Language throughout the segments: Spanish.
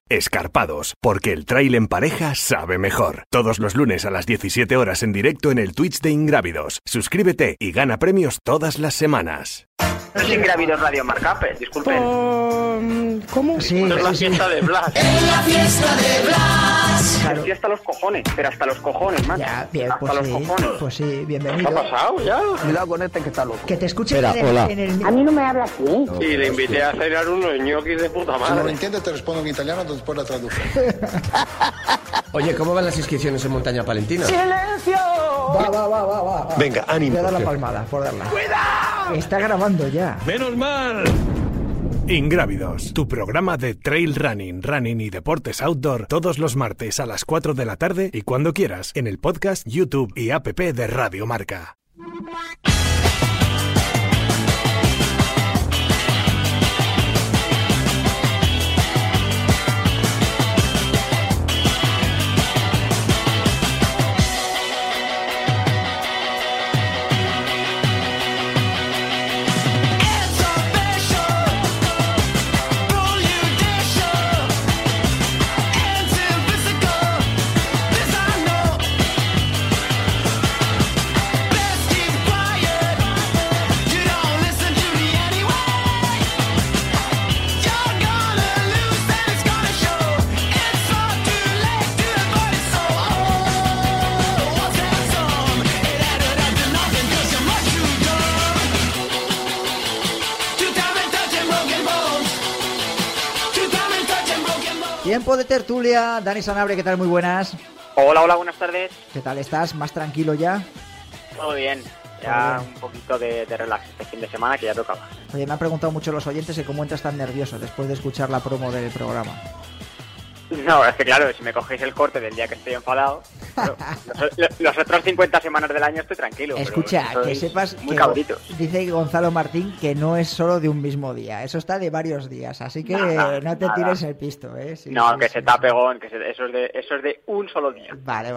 Escarpados, porque el trail en pareja sabe mejor. Todos los lunes a las 17 horas en directo en el Twitch de Ingrávidos. Suscríbete y gana premios todas las semanas. No es Ingrávidos Radio Marca, disculpen. ¿Cómo? Sí, Es la fiesta de Blas. En la fiesta de Blas. Claro. Sí, hasta los cojones, pero hasta los cojones, man. Ya, bien, hasta pues los sí, cojones. pues sí, ¿Qué bienvenido. ha pasado ya? Cuidado con este que está loco. Que te escuchen Espera, hola. en el... A mí no me habla así. Sí, le invité a cenar unos ñoquis de puta Si no lo madre. entiendes, te respondo en italiano, después la traduzco. Oye, ¿cómo van las inscripciones en Montaña Palentina? ¡Silencio! Va. Venga, ánimo. Voy a dar la palmada, por darla. ¡Cuidado! Está grabando ya. ¡Menos mal! Ingrávidos, tu programa de trail running y deportes outdoor todos los martes a las 4 de la tarde y cuando quieras en el podcast, YouTube y app de Radio Marca. Tiempo de tertulia. Dani Sanabria, ¿qué tal? Muy buenas. Hola, buenas tardes. ¿Qué tal estás? ¿Más tranquilo ya? Todo bien. Ya un poquito de relax este fin de semana que ya tocaba. Oye, me han preguntado mucho los oyentes que cómo entras tan nervioso después de escuchar la promo del programa. No, es que claro, si me cogéis el corte del día que estoy enfadado, claro, los otros 50 semanas del año estoy tranquilo. Escucha, pero que sois sepas muy que cabritos. dice Gonzalo Martín que no es solo de un mismo día, eso está de varios días, así que no te tires el pisto, ¿eh? Sí, No, sí, que sí, se sí. tape, Gon, que eso es de un solo día. Vale.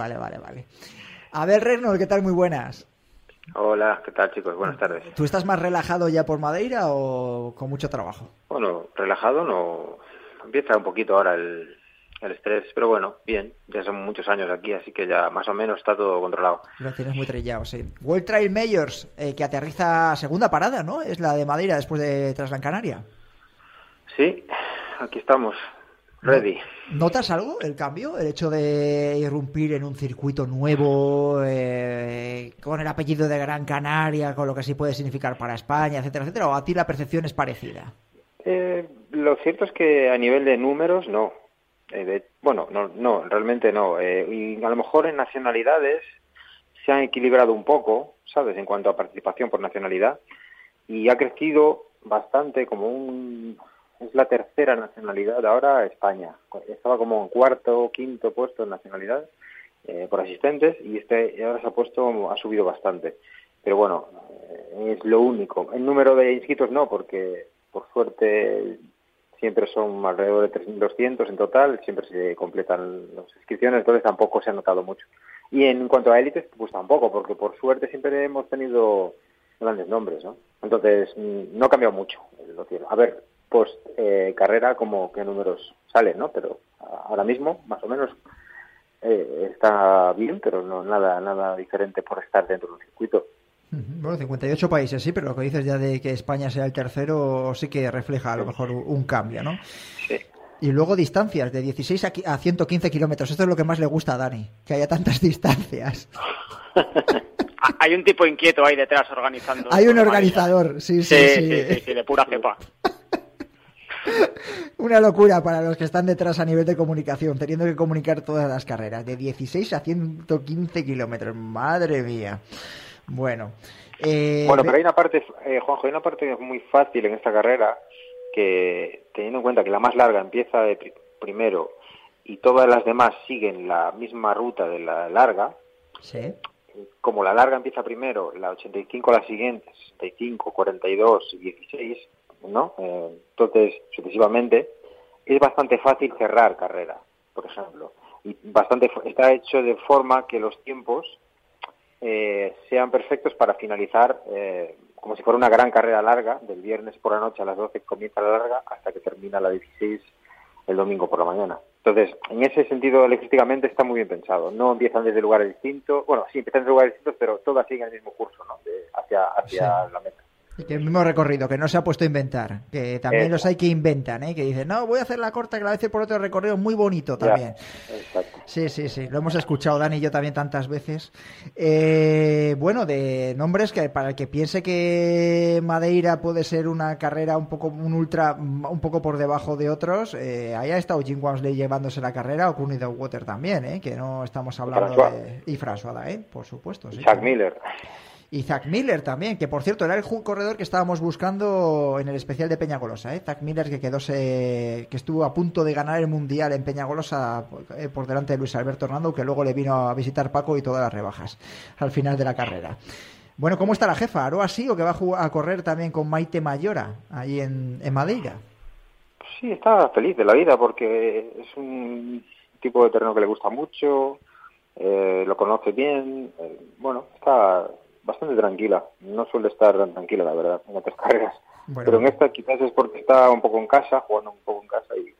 A ver, Reynolds, ¿qué tal? Muy buenas. Hola, ¿qué tal, chicos? Buenas tardes. ¿Tú estás más relajado ya por Madeira o con mucho trabajo? Bueno, relajado no... Empieza un poquito ahora el estrés, pero bueno, bien. Ya son muchos años aquí, así que ya más o menos está todo controlado. Lo tienes muy trillado, sí. World Trail Majors, que aterriza segunda parada, ¿no? Es la de Madeira después de Transgran Canaria. Sí, aquí estamos. Ready. ¿Notas algo el cambio? El hecho de irrumpir en un circuito nuevo, con el apellido de Gran Canaria, con lo que sí puede significar para España, etcétera, etcétera, ¿o a ti la percepción es parecida? Lo cierto es que a nivel de números, no. No, realmente no. Y a lo mejor en nacionalidades se han equilibrado un poco, ¿sabes? En cuanto a participación por nacionalidad. Y ha crecido bastante es la tercera nacionalidad ahora España. Estaba como en cuarto, quinto puesto en nacionalidad por asistentes y ahora ha subido bastante. Pero bueno, es lo único. El número de inscritos no, porque por suerte siempre son alrededor de 3.200 en total, siempre se completan las inscripciones, entonces tampoco se ha notado mucho. Y en cuanto a élites, pues tampoco, porque por suerte siempre hemos tenido grandes nombres, ¿no? Entonces no ha cambiado mucho. A ver, post carrera como qué números salen, ¿no? Pero ahora mismo, más o menos, está bien, pero no nada diferente por estar dentro de un circuito. Bueno, 58 países, sí, pero lo que dices ya de que España sea el tercero sí que refleja a lo mejor un cambio, ¿no? Sí. Y luego distancias, de 16 a 115 kilómetros. Esto es lo que más le gusta a Dani, que haya tantas distancias. Hay un tipo inquieto ahí detrás organizando. Hay un organizador, sí, de pura cepa. Una locura para los que están detrás a nivel de comunicación, teniendo que comunicar todas las carreras, de 16 a 115 kilómetros. Madre mía. Bueno, pero hay una parte, Juanjo, hay una parte muy fácil en esta carrera que, teniendo en cuenta que la más larga empieza de primero y todas las demás siguen la misma ruta de la larga, ¿sí? Como la larga empieza primero, la 85 la siguiente, 65, 42 y 16, ¿no? Entonces, sucesivamente, es bastante fácil cerrar carrera, por ejemplo. Y está hecho de forma que los tiempos sean perfectos para finalizar como si fuera una gran carrera larga, del viernes por la noche a las 12 comienza la larga hasta que termina la 16 el domingo por la mañana. Entonces, en ese sentido, logísticamente está muy bien pensado. No empiezan desde lugares distintos, bueno, sí, empiezan desde lugares distintos, pero todas siguen el mismo curso, ¿no? Hacia la meta. Y que el mismo recorrido, que no se ha puesto a inventar, que también los hay que inventan, que dicen, no, voy a hacer la corta que la voy a hacer por otro recorrido muy bonito también. Exacto. Sí, lo hemos escuchado Dani y yo también tantas veces. Bueno, de nombres que para el que piense que Madeira puede ser una carrera un ultra un poco por debajo de otros, ahí ha estado Jim Walmsley llevándose la carrera, o Courtney Dauwalter también, que no estamos hablando de... Y François, por supuesto. Sí, Zach Miller. Y Zach Miller también, que por cierto era el corredor que estábamos buscando en el especial de Peñagolosa, Zach Miller, que estuvo a punto de ganar el Mundial en Peñagolosa por delante de Luis Alberto Hernando, que luego le vino a visitar Paco y todas las rebajas al final de la carrera. Bueno, ¿cómo está la jefa? ¿Aroa sí o que va a correr también con Maite Mayora ahí en Madeira? Sí, está feliz de la vida porque es un tipo de terreno que le gusta mucho, lo conoce bien, bueno, está bastante tranquila, no suele estar tan tranquila, la verdad, en otras carreras. Bueno, pero en esta quizás es porque está un poco en casa, jugando un poco en casa y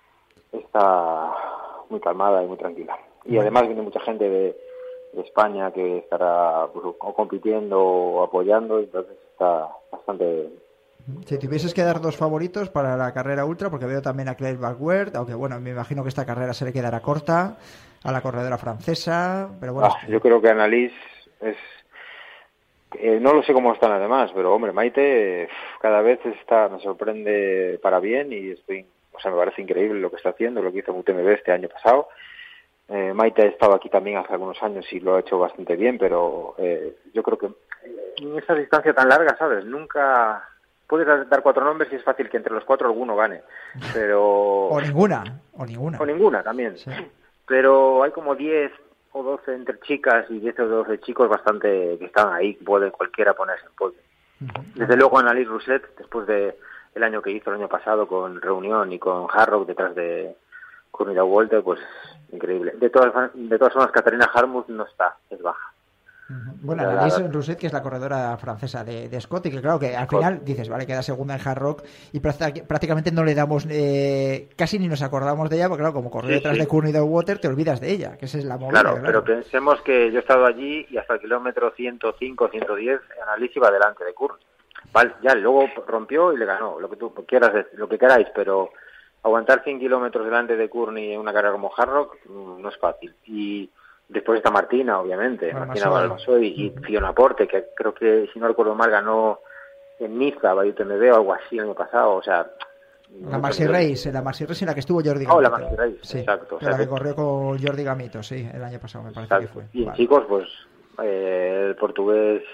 está muy calmada y muy tranquila. Y además viene mucha gente de España que estará pues, o compitiendo o apoyando, y entonces está bastante... Si tuvieses que dar dos favoritos para la carrera ultra, porque veo también a Claire Backward, aunque bueno, me imagino que esta carrera se le quedará corta, a la corredora francesa, pero bueno... yo creo que Annalise es... no lo sé cómo están además, pero hombre, Maite cada vez me sorprende para bien y me parece increíble lo que está haciendo, lo que hizo en UTMB este año pasado. Maite ha estado aquí también hace algunos años y lo ha hecho bastante bien, pero yo creo que en esa distancia tan larga, ¿sabes? Nunca puedes dar 4 nombres y es fácil que entre los 4 alguno gane, pero... o ninguna. O ninguna también. Sí. Pero hay como 10 o 12 entre chicas y 10 o 12 chicos bastante que están ahí, puede cualquiera ponerse en podio. Desde luego Annalise Rousset, después de el año que hizo el año pasado con Reunión y con Hard Rock detrás de Courtney Dauwalter, pues increíble. De todas formas, Caterina Harmuth no está, es baja. Bueno, Annalise Rousset, que es la corredora francesa de Scott, y que claro que al final dices, vale, queda segunda en Hard Rock y prácticamente no le damos, casi ni nos acordamos de ella, porque claro, como corrió detrás de Courtney Dauwalter, te olvidas de ella, que esa es la movida. Claro, pero pensemos que yo he estado allí y hasta el kilómetro 105, 110, Annalise iba delante de Courtney. Vale, ya luego rompió y le ganó, lo que tú quieras, lo que queráis, pero aguantar 100 kilómetros delante de Courtney en una carrera como Hard Rock no es fácil. Y después está Martina, obviamente, Martina Balmasoy y Fiona Porte, que creo que, si no recuerdo mal, ganó en Niza, UTMB o algo así el año pasado, o sea... La Maxi Race en la que estuvo Jordi Gamito. La Maxi Race, sí, exacto. La que corrió con Jordi Gamito, sí, el año pasado me parece que fue. Y chicos, pues, el portugués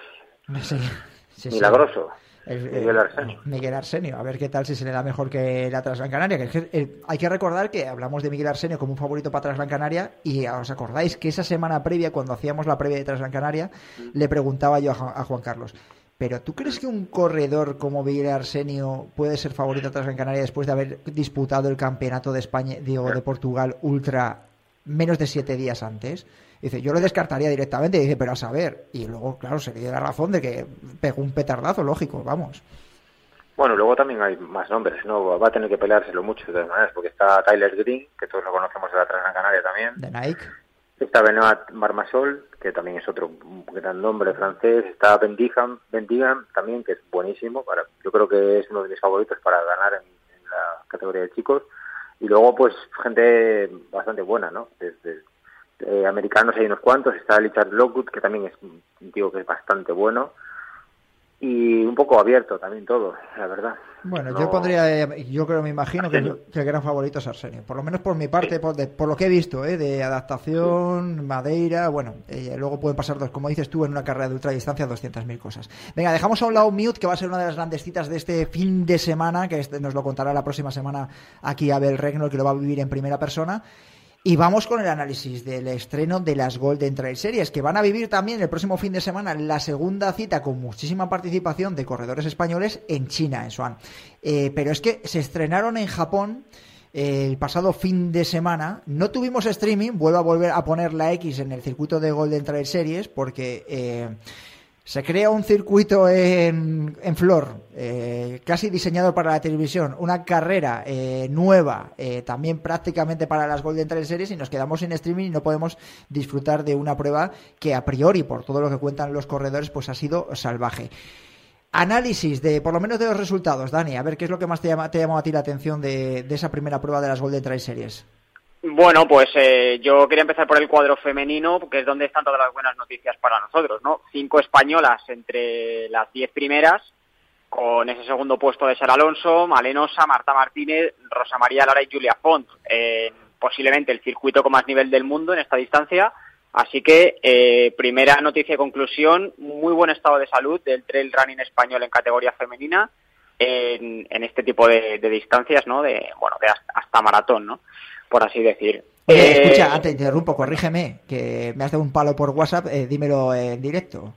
milagroso. Miguel Arsenio, a ver qué tal si se le da mejor que la Transgran Canaria. Hay que recordar que hablamos de Miguel Arsenio como un favorito para Transgran Canaria y os acordáis que esa semana previa, cuando hacíamos la previa de Transgran Canaria, le preguntaba yo a Juan Carlos, ¿pero tú crees que un corredor como Miguel Arsenio puede ser favorito a Transgran Canaria después de haber disputado el campeonato de España, de Portugal Ultra menos de 7 días antes? Dice, yo lo descartaría directamente. Dice, pero a saber. Y luego, claro, se le dio la razón de que pegó un petardazo, lógico, vamos. Bueno, luego también hay más nombres, ¿no? Va a tener que peleárselo mucho de todas maneras, porque está Tyler Green, que todos lo conocemos de la Transgran Canaria también. De Nike. Está Benoit Marmasol, que también es otro gran nombre francés. Está Ben Digan también, que es buenísimo. Yo creo que es uno de mis favoritos para ganar en la categoría de chicos. Y luego, pues, gente bastante buena, ¿no? Desde americanos hay unos cuantos. Está Richard Lockwood, que también es un tío que es bastante bueno. Y un poco abierto también todo, la verdad. Bueno, yo me imagino que el gran favorito es Arsenio, por lo menos por mi parte, por lo que he visto, de adaptación, Madeira, bueno, luego pueden pasar como dices tú, en una carrera de ultradistancia 200.000 cosas. Venga, dejamos a un lado Mute, que va a ser una de las grandes citas de este fin de semana, que nos lo contará la próxima semana aquí Abel Regnol, que lo va a vivir en primera persona. Y vamos con el análisis del estreno de las Golden Trail Series, que van a vivir también el próximo fin de semana la segunda cita con muchísima participación de corredores españoles en China, en Swan. Pero es que se estrenaron en Japón el pasado fin de semana. No tuvimos streaming, vuelvo a volver a poner la X en el circuito de Golden Trail Series, porque Se crea un circuito en Flor, casi diseñado para la televisión, una carrera nueva, también prácticamente para las Golden Trail Series, y nos quedamos sin streaming y no podemos disfrutar de una prueba que a priori, por todo lo que cuentan los corredores, pues ha sido salvaje. Análisis de, por lo menos, de los resultados, Dani, a ver qué es lo que más te llamó a ti la atención de esa primera prueba de las Golden Trail Series. Bueno, pues yo quería empezar por el cuadro femenino, que es donde están todas las buenas noticias para nosotros, ¿no? 5 españolas entre las 10 primeras, con ese segundo puesto de Sara Alonso, Malenosa, Marta Martínez, Rosa María Lara y Julia Font, posiblemente el circuito con más nivel del mundo en esta distancia. Así que, primera noticia de conclusión, muy buen estado de salud del trail running español en categoría femenina en este tipo de distancias, ¿no? De hasta maratón, ¿no? Por así decir. Escucha, antes te interrumpo, corrígeme, que me has dado un palo por WhatsApp, dímelo en directo.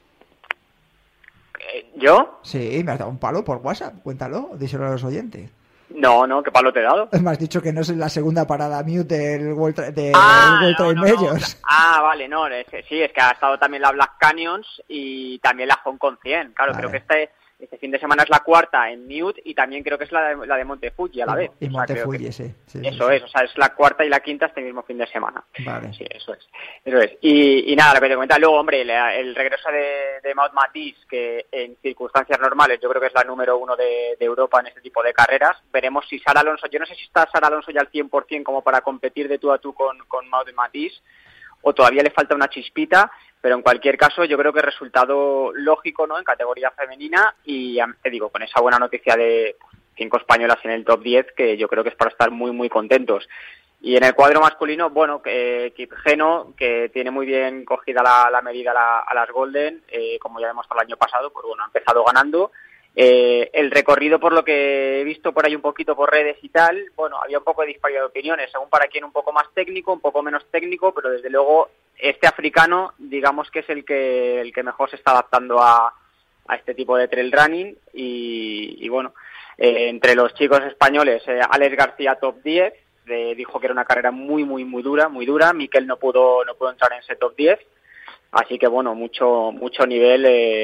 ¿Yo? Sí, me has dado un palo por WhatsApp, cuéntalo, díselo a los oyentes. No, ¿qué palo te he dado? Me has dicho que no es la segunda parada mute del World Trail Majors. Vale, no, sí, es que ha estado también la Black Canyons y también la Hong Kong 100. Claro, vale. Creo que este fin de semana es la cuarta en Mute y también creo que es la de Monte Fuji a la vez. Y Monte Fuji, sí. Eso es, o sea, es la cuarta y la quinta este mismo fin de semana. Vale. Sí, eso es. Y nada, lo que te comentaba luego, hombre, el regreso de Maud Matisse, que en circunstancias normales yo creo que es la número 1 de Europa en este tipo de carreras. Veremos si Sara Alonso, yo no sé si está Sara Alonso ya al 100% como para competir de tú a tú con Maud Matisse, o todavía le falta una chispita. Pero en cualquier caso yo creo que resultado lógico, ¿no? En categoría femenina y te digo, con esa buena noticia de 5 españolas en el top 10 que yo creo que es para estar muy muy contentos. Y en el cuadro masculino, bueno, Kip Geno, que tiene muy bien cogida la medida a las Golden, como ya demostró el año pasado, pues bueno, ha empezado ganando. El recorrido, por lo que he visto por ahí un poquito por redes y tal, bueno, había un poco de disparidad de opiniones, según para quien un poco más técnico, un poco menos técnico, pero desde luego este africano, digamos que es el que mejor se está adaptando a este tipo de trail running y bueno, entre los chicos españoles, Alex García top 10, dijo que era una carrera muy dura, Mikel no pudo entrar en ese top 10, así que bueno, mucho nivel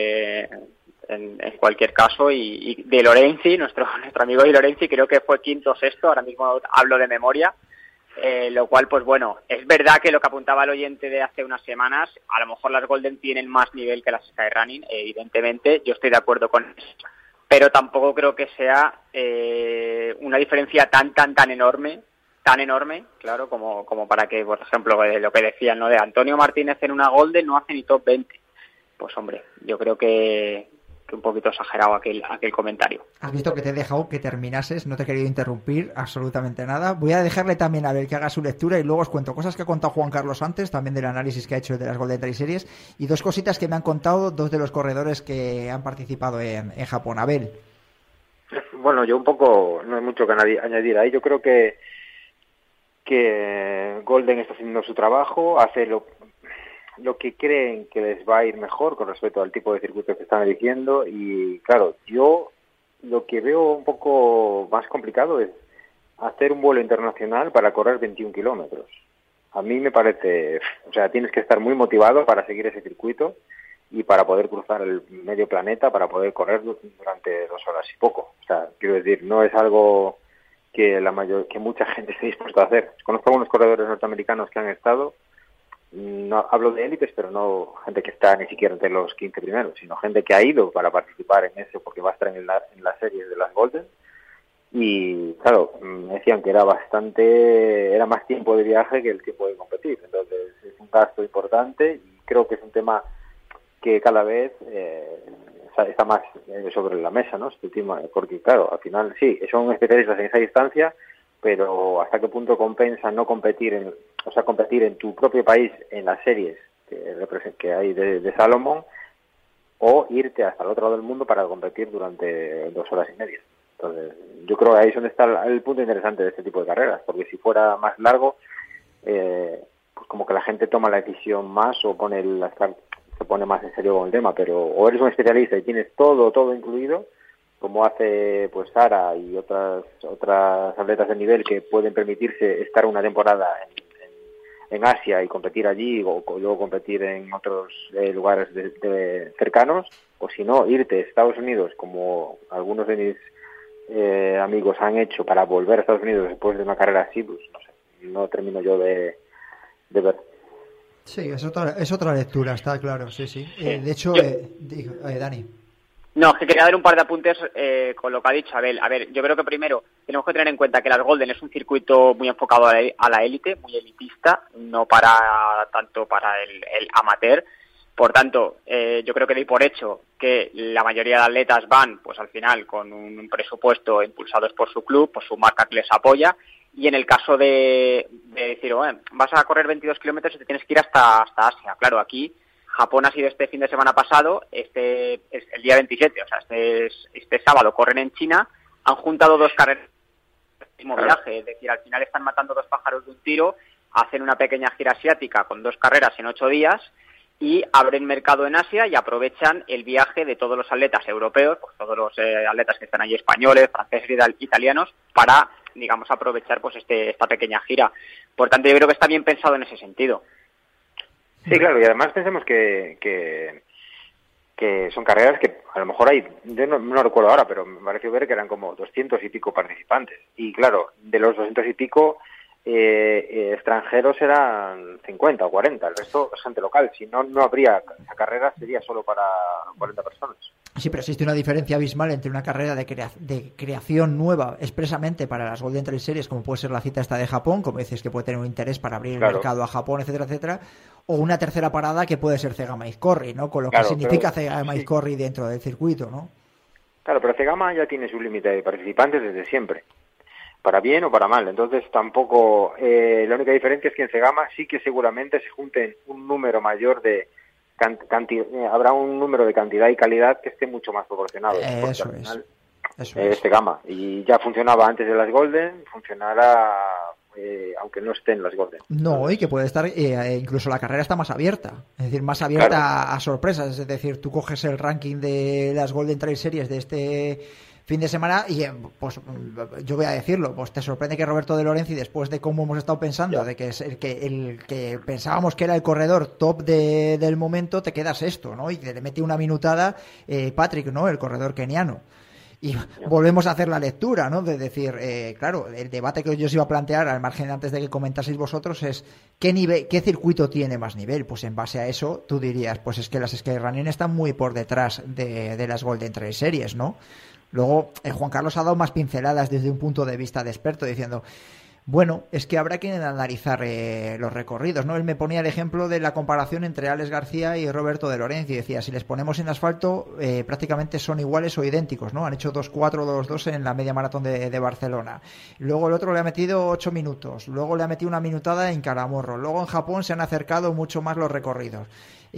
en cualquier caso, y De Lorenzi, nuestro amigo De Lorenzi, creo que fue quinto o sexto, ahora mismo hablo de memoria. Lo cual, pues bueno, es verdad que lo que apuntaba el oyente de hace unas semanas, a lo mejor las Golden tienen más nivel que las Skyrunning, evidentemente, yo estoy de acuerdo con eso, pero tampoco creo que sea una diferencia tan enorme, claro, como para que, por ejemplo, lo que decían, ¿no? De Antonio Martínez en una Golden no hace ni top 20. Pues hombre, yo creo que un poquito exagerado aquel comentario. Has visto que te he dejado que terminases, no te he querido interrumpir absolutamente nada. Voy a dejarle también a ver que haga su lectura y luego os cuento cosas que ha contado Juan Carlos antes, también del análisis que ha hecho de las Golden Trail Series, y 2 cositas que me han contado 2 de los corredores que han participado en Japón. Abel. Bueno, yo un poco, no hay mucho que añadir ahí. Yo creo que Golden está haciendo su trabajo, hace lo que creen que les va a ir mejor con respecto al tipo de circuito que están eligiendo, y claro, yo lo que veo un poco más complicado es hacer un vuelo internacional para correr 21 kilómetros. A mí me parece, o sea, tienes que estar muy motivado para seguir ese circuito y para poder cruzar el medio planeta, para poder correr durante 2 horas y poco. O sea, quiero decir, no es algo que mucha gente esté dispuesta a hacer. Conozco algunos corredores norteamericanos que han estado, no hablo de élites, pero no gente que está ni siquiera entre los 15 primeros, sino gente que ha ido para participar en eso porque va a estar en la serie de las Golden. Y claro, me decían que era más tiempo de viaje que el tiempo de competir. Entonces es un gasto importante y creo que es un tema que cada vez está más sobre la mesa, ¿no? Este tema, porque claro, al final sí, son especialistas en esa distancia, pero hasta qué punto compensa no competir competir en tu propio país en las series que hay de Salomón, o irte hasta el otro lado del mundo para competir durante 2 horas y media. Entonces, yo creo que ahí es donde está el punto interesante de este tipo de carreras, porque si fuera más largo, pues como que la gente toma la decisión más o se pone más en serio con el tema, pero o eres un especialista y tienes todo incluido, como hace pues Sara y otras atletas de nivel que pueden permitirse estar una temporada Asia y competir allí o luego competir en otros lugares cercanos, o si no, irte a Estados Unidos, como algunos de mis amigos han hecho, para volver a Estados Unidos después de una carrera así, pues no sé, no termino yo de ver. Sí, es otra lectura, está claro, sí. De hecho, Dani. No, es que quería dar un par de apuntes con lo que ha dicho Abel. A ver, yo creo que primero tenemos que tener en cuenta que las Golden es un circuito muy enfocado a la élite, muy elitista, no tanto para el amateur. Por tanto, yo creo que doy por hecho que la mayoría de atletas van, pues al final, con un presupuesto impulsados por su club, por su marca que les apoya. Y en el caso de decir, vas a correr 22 kilómetros y te tienes que ir hasta Asia. Claro, aquí Japón ha sido este fin de semana pasado, este es el día 27, o sea, este sábado corren en China, han juntado dos carreras en el mismo viaje, es decir, al final están matando dos pájaros de un tiro, hacen una pequeña gira asiática con 2 carreras en 8 días y abren mercado en Asia y aprovechan el viaje de todos los atletas europeos, pues todos los atletas que están allí españoles, franceses y italianos, para, digamos, aprovechar pues esta pequeña gira. Por tanto, yo creo que está bien pensado en ese sentido. Sí, claro, y además pensemos que son carreras que a lo mejor hay, yo no recuerdo ahora, pero me pareció ver que eran como 200 y pico participantes. Y claro, de los 200 y pico extranjeros eran 50 o 40, el resto es gente local. Si no habría, esa carrera sería solo para 40 personas. Sí, pero existe una diferencia abismal entre una carrera de creación nueva expresamente para las Golden Trail Series, como puede ser la cita esta de Japón, como dices que puede tener un interés para abrir el mercado a Japón, etcétera, o una tercera parada que puede ser Cegama Izcorri, ¿no? Con lo que significa Cegama Izcorri dentro del circuito, ¿no? Claro, pero Cegama ya tiene su límite de participantes desde siempre, para bien o para mal. Entonces tampoco, la única diferencia es que en Cegama sí que seguramente se junten un número mayor de habrá un número de cantidad y calidad que esté mucho más proporcionado. Eso es Cegama, y ya funcionaba antes de las Golden, funcionará aunque no estén las Golden. No, y que puede estar, incluso la carrera está más abierta, es decir, más abierta a sorpresas, es decir, tú coges el ranking de las Golden Trail Series de este fin de semana y pues yo voy a decirlo, pues te sorprende que Roberto de Lorenzi, después de cómo hemos estado pensando, de que es el que pensábamos que era el corredor top del momento, te queda sexto, ¿no? Y le mete una minutada Patrick, ¿no? El corredor keniano. Y volvemos a hacer la lectura, ¿no? De decir, claro, el debate que yo os iba a plantear, al margen antes de que comentaseis vosotros, es ¿qué circuito tiene más nivel? Pues en base a eso, tú dirías, pues es que las Skyrunning están muy por detrás de las Golden Trail Series, ¿no? Luego, Juan Carlos ha dado más pinceladas desde un punto de vista de experto, diciendo, bueno, es que habrá que analizar los recorridos, ¿no? Él me ponía el ejemplo de la comparación entre Alex García y Roberto de Lorenzi, y decía, si les ponemos en asfalto, prácticamente son iguales o idénticos, ¿no? Han hecho 2:4, 2:2 en la media maratón de Barcelona. Luego el otro le ha metido 8 minutos, luego le ha metido una minutada en Calamorro, luego en Japón se han acercado mucho más los recorridos.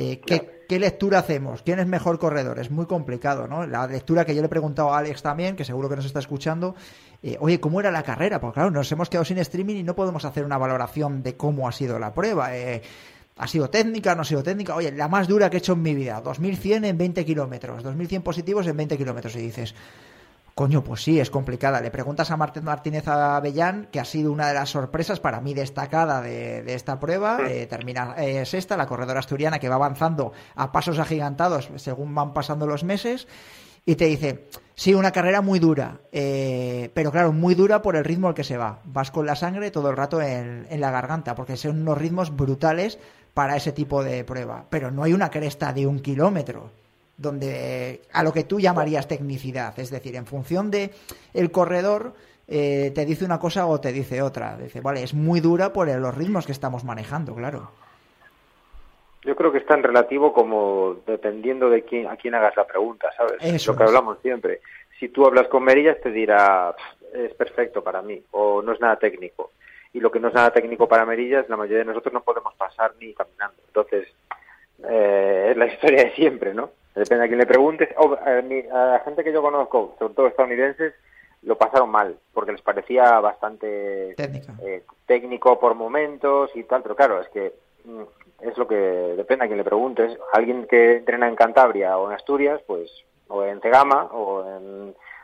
¿Qué lectura hacemos? ¿Quién es mejor corredor? Es muy complicado, ¿no? La lectura que yo le he preguntado a Alex también, que seguro que nos está escuchando, oye, ¿cómo era la carrera? Porque claro, nos hemos quedado sin streaming y no podemos hacer una valoración de cómo ha sido la prueba. ¿Ha sido técnica? ¿No ha sido técnica? Oye, la más dura que he hecho en mi vida, 2100 en 20 kilómetros, 2100 positivos en 20 kilómetros. Y dices, coño, pues sí, es complicada. Le preguntas a Martínez Avellán, que ha sido una de las sorpresas para mí destacada de esta prueba, termina sexta, la corredora asturiana que va avanzando a pasos agigantados según van pasando los meses, y te dice, sí, una carrera muy dura, pero claro, muy dura por el ritmo al que se va. Vas con la sangre todo el rato en la garganta, porque son unos ritmos brutales para ese tipo de prueba. Pero no hay una cresta de 1 kilómetro, donde a lo que tú llamarías tecnicidad, es decir, en función de el corredor te dice una cosa o te dice otra. Dice, vale, es muy dura por los ritmos que estamos manejando, claro. Yo creo que es tan relativo como dependiendo de a quién hagas la pregunta, ¿sabes? Eso lo que hablamos siempre. Si tú hablas con Merillas te dirá, es perfecto para mí, o no es nada técnico. Y lo que no es nada técnico para Merillas, la mayoría de nosotros no podemos pasar ni caminando. Entonces, es la historia de siempre, ¿no? Depende a quién le preguntes. A la gente que yo conozco, sobre todo estadounidenses, lo pasaron mal, porque les parecía bastante técnico por momentos y tal, pero claro, es que es lo que depende a quién le preguntes. Alguien que entrena en Cantabria o en Asturias, pues, o en Cegama,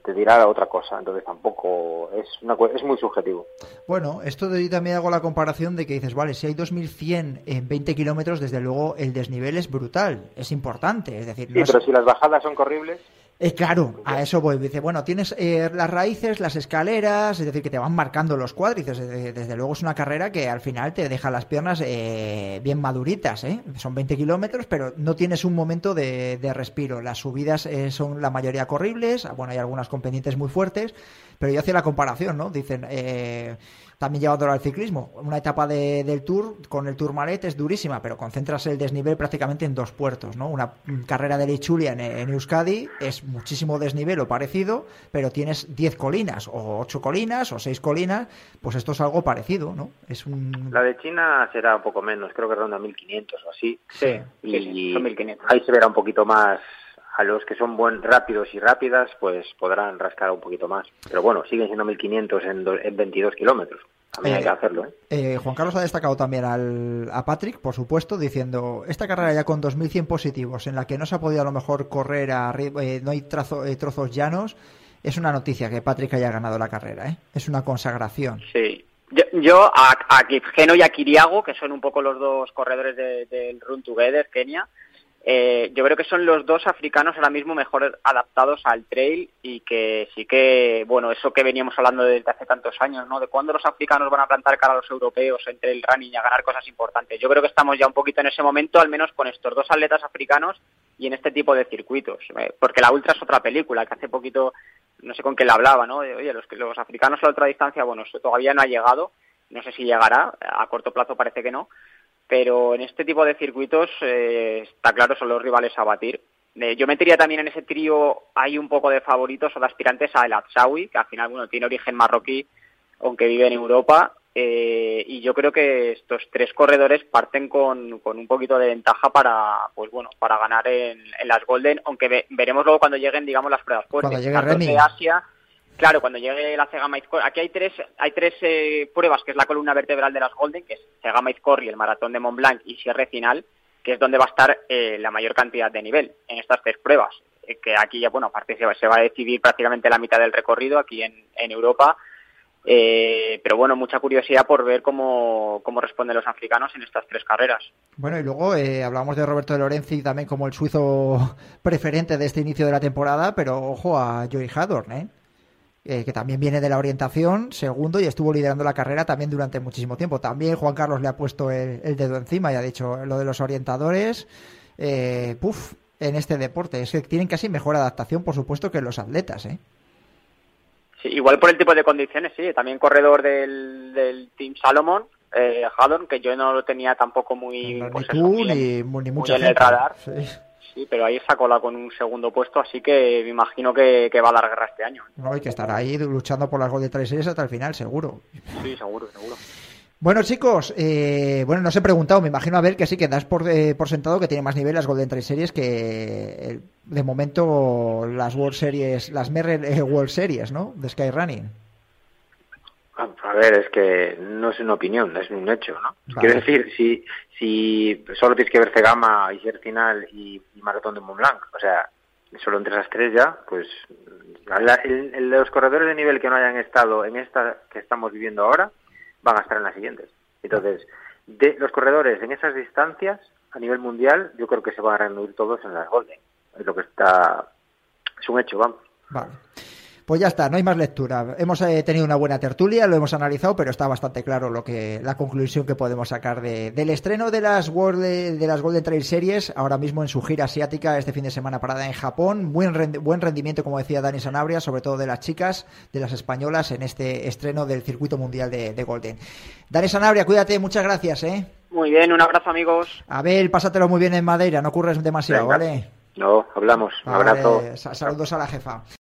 te dirá otra cosa. Entonces tampoco es muy subjetivo. Bueno, esto de ahí también hago la comparación de que dices, vale, si hay 2100 en 20 kilómetros, desde luego el desnivel es brutal, es importante. Es decir, sí, pero si las bajadas son corribles... Claro, a eso voy. Dice, bueno, tienes las raíces, las escaleras, es decir, que te van marcando los cuádriceps. Desde luego es una carrera que al final te deja las piernas bien maduritas, ¿eh? Son 20 kilómetros, pero no tienes un momento de respiro. Las subidas son la mayoría corribles, bueno, hay algunas con pendientes muy fuertes, pero yo hacía la comparación, ¿no? Dicen, también llevándolo al ciclismo, una etapa del Tour con el Tourmalet es durísima, pero concentras el desnivel prácticamente en 2 puertos, ¿no? Una carrera de Lichulia en Euskadi es muchísimo desnivel o parecido, pero tienes 10 colinas, o 8 colinas, o 6 colinas, pues esto es algo parecido, ¿no? La de China será un poco menos, creo que ronda 1500 o así. Sí, y son 1500. Ahí se verá un poquito más. A los que son rápidos y rápidas, pues podrán rascar un poquito más. Pero bueno, siguen siendo 1500 en 22 kilómetros. También hay que hacerlo, ¿eh? Juan Carlos ha destacado también a Patrick, por supuesto, diciendo, esta carrera ya con 2100 positivos, en la que no se ha podido a lo mejor correr, no hay trozos llanos, es una noticia que Patrick haya ganado la carrera, ¿eh? Es una consagración. Sí. Yo a Kipgeno y a Kiriago, que son un poco los dos corredores del Run Together, Kenia, yo creo que son los dos africanos ahora mismo mejor adaptados al trail y que sí que, bueno, eso que veníamos hablando desde hace tantos años, ¿no? De cuándo los africanos van a plantar cara a los europeos en trail running y a ganar cosas importantes. Yo creo que estamos ya un poquito en ese momento, al menos con estos dos atletas africanos y en este tipo de circuitos. Porque la ultra es otra película, que hace poquito, no sé con quién le hablaba, ¿no? De, oye, los africanos a la ultradistancia, bueno, eso todavía no ha llegado, no sé si llegará, a corto plazo parece que no. Pero en este tipo de circuitos está claro, son los rivales a batir. Yo metería también en ese trío, hay un poco de favoritos o de aspirantes a El Atsawi, que al final, bueno, tiene origen marroquí, aunque vive en Europa, y yo creo que estos 3 corredores parten con un poquito de ventaja para, pues bueno, para ganar en las Golden, aunque veremos luego cuando lleguen, digamos, las pruebas fuertes. Cuando llegue Remy. De Asia. Claro, cuando llegue la Cega Maizcor, aquí hay tres pruebas, que es la columna vertebral de las Golden, que es Cega Maizcor y el Maratón de Mont Blanc y cierre final, que es donde va a estar la mayor cantidad de nivel en estas 3 pruebas, que aquí ya, bueno, aparte se va a decidir prácticamente la mitad del recorrido aquí en Europa, pero bueno, mucha curiosidad por ver cómo responden los africanos en estas 3 carreras. Bueno, y luego hablamos de Roberto de Lorenzi también como el suizo preferente de este inicio de la temporada, pero ojo a Joey Hadorn, que también viene de la orientación, segundo, y estuvo liderando la carrera también durante muchísimo tiempo. También Juan Carlos le ha puesto el dedo encima y ha dicho lo de los orientadores, en este deporte. Es que tienen casi mejor adaptación, por supuesto, que los atletas, Sí, igual por el tipo de condiciones, sí. También corredor del Team Salomon, Hadorn, que yo no lo tenía tampoco muy... No, pues ni eso, tú, muy ni mucha en gente. el radar. Sí. Sí, pero ahí sacó con un segundo puesto, así que me imagino que va a dar guerra este año. No, hay que estar ahí luchando por las Golden Trail Series hasta el final, seguro. Sí, seguro. Bueno, chicos, no os he preguntado, me imagino a ver que sí, que das por sentado que tiene más nivel las Golden Trail Series que de momento las World Series, las Merrell World Series, ¿no? De Skyrunning. A ver, es que no es una opinión, es un hecho, ¿no? Vale. Quiero decir, si solo tienes que ver Cegama y Ser Final y Maratón de Mont Blanc, o sea, solo entre esas 3 ya, pues el de los corredores de nivel que no hayan estado en esta que estamos viviendo ahora, van a estar en las siguientes. Entonces, de los corredores en esas distancias, a nivel mundial, yo creo que se van a reunir todos en las Golden. Es lo que es un hecho, vamos. Vale. Pues ya está, no hay más lectura. Hemos tenido una buena tertulia, lo hemos analizado, pero está bastante claro la conclusión que podemos sacar del estreno de las Golden Trail Series, ahora mismo en su gira asiática, este fin de semana parada en Japón. Buen rendimiento, como decía Dani Sanabria, sobre todo de las chicas, de las españolas, en este estreno del circuito mundial de Golden. Dani Sanabria, cuídate, muchas gracias, Muy bien, un abrazo, amigos. Abel, pásatelo muy bien en Madeira, no curres demasiado, Venga. ¿vale? No, hablamos. Un abrazo. Saludos a la jefa.